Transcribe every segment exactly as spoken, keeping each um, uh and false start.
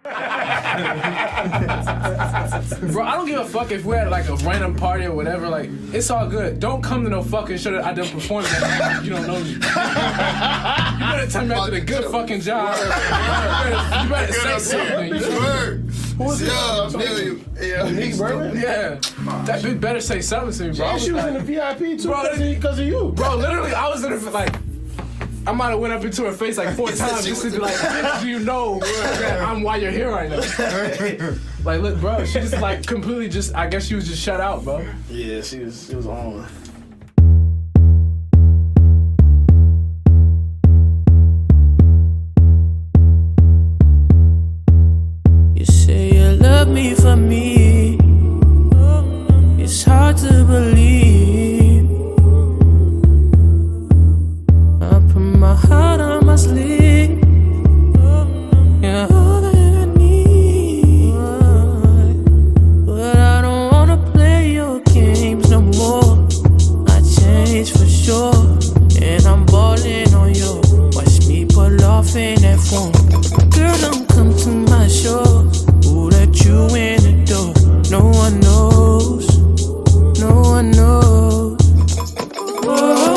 Bro, I don't give a fuck if we're at like a random party or whatever. Like, it's all good. Don't come to no fucking show that I done performed at. You don't know me. You better tell me I did a good fucking job. You better, you better say something. You know? Who's yeah, yeah, Nick Berman? Yeah. That bitch better say something to me, bro. Yeah, she was like, in the V I P too bro, because of you. Bro, literally, I was in the, like, I might have went up into her face like four times just to be like, bitch, do you know that I'm why you're here right now? Like, look, bro, she just like completely just, I guess she was just shut out, bro. Yeah, she was, she was on. You say you love me for me. It's hard to believe. My heart on my sleeve. You're all that I need. But I don't wanna play your games no more. I changed for sure. And I'm balling on you. Watch me pull off in that phone. Girl, don't come to my show. Who let you in the door? No one knows. No one knows. Whoa.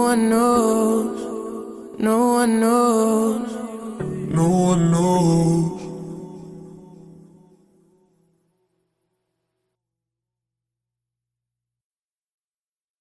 No one knows. No one knows.